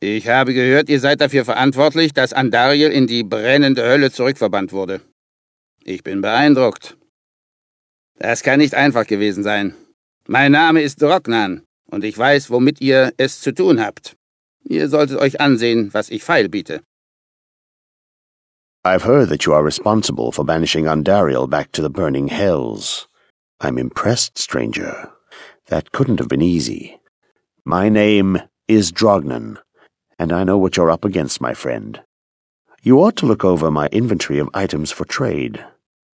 Ich habe gehört, ihr seid dafür verantwortlich, dass Andariel in die brennende Hölle zurückverbannt wurde. Ich bin beeindruckt. Das kann nicht einfach gewesen sein. Mein Name ist Drognan, und ich weiß, womit ihr es zu tun habt. Ihr solltet euch ansehen, was ich feil biete. I've heard that you are responsible for banishing Andariel back to the burning hells. I'm impressed, stranger. That couldn't have been easy. My name is Drognan, and I know what you're up against, my friend. You ought to look over my inventory of items for trade.